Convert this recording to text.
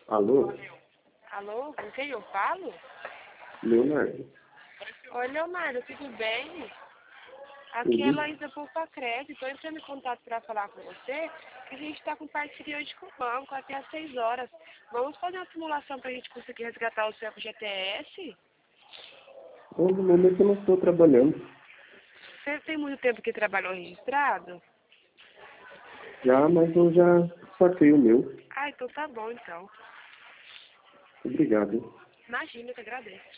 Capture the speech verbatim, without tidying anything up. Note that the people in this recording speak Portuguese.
Alô? Alô, com quem eu falo? Leonardo. Oi, Leonardo, tudo bem? Aqui é a Uhum. Laísa Poupa-Crédito. Estou entrando em contato para falar com você, que a gente está com parceria hoje com o banco até às seis horas. Vamos fazer uma simulação para a gente conseguir resgatar o seu F G T S? Bom, no momento eu não estou trabalhando. Você tem muito tempo que trabalhou registrado? Já, mas eu já saquei o meu. Ah, então tá bom, então. Obrigado. Imagina, eu que agradeço.